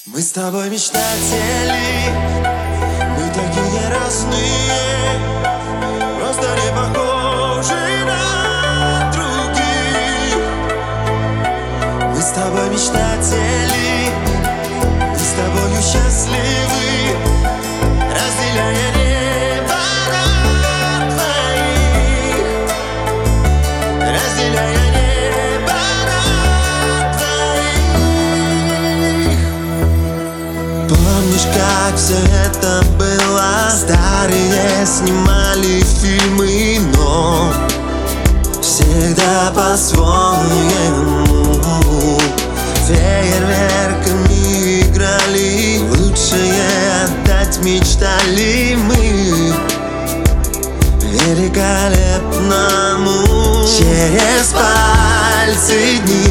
Мы с тобой мечтатели, мы такие разные, просто не похожи на других. Мы с тобой мечтатели, мы с тобою счастливы, разделяя небо на двоих, разделяя небо на двоих. Помнишь, как все это было? Старые снимали фильмы, но всегда по-своему. Фейерверками играли, лучшее отдать мечтали мы великолепному. Через пальцы дни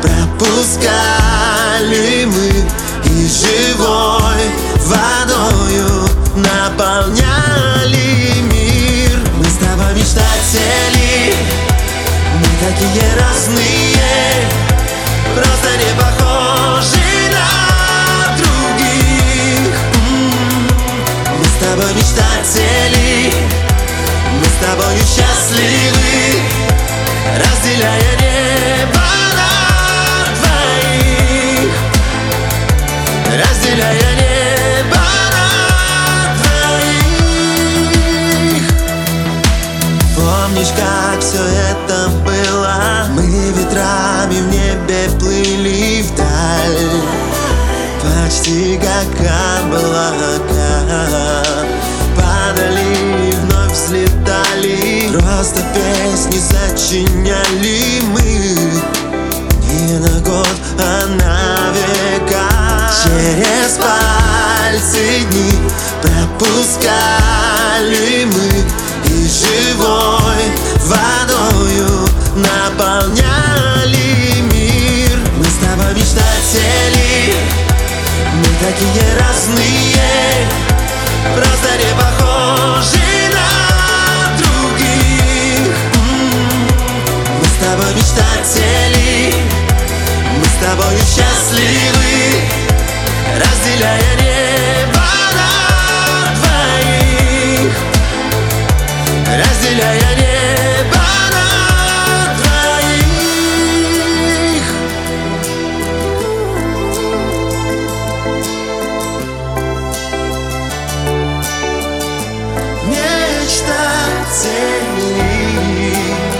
пропускали мы и живой водою наполняли мир. Мы с тобой мечтатели, мы такие разные, просто не похожи на других. Мы с тобой мечтатели, мы с тобою счастливы, разделяя небо на двоих, разделяя небо на двоих. Помнишь, как все это было? Мы ветрами в небе плыли вдаль, почти как облака, падали и вновь взлетали. Просто песни сочиняли мы не на год, а на века. Через пальцы дни пропускали мы и живой водою наполняли мир. Мы с тобой мечтатели, мы такие разные, просто не похожи на других. Мы с тобой мечтатели, мы с тобою счастливы, разделяя небо на двоих, разделяя небо на двоих. Мечтатели,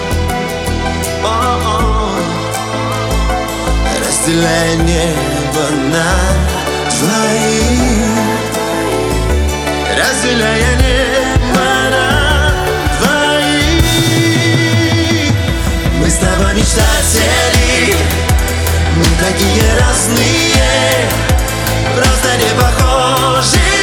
разделяя небо на двоих, разделяя небо на двоих. Мы с тобой мечтатели, мы такие разные, просто не похожи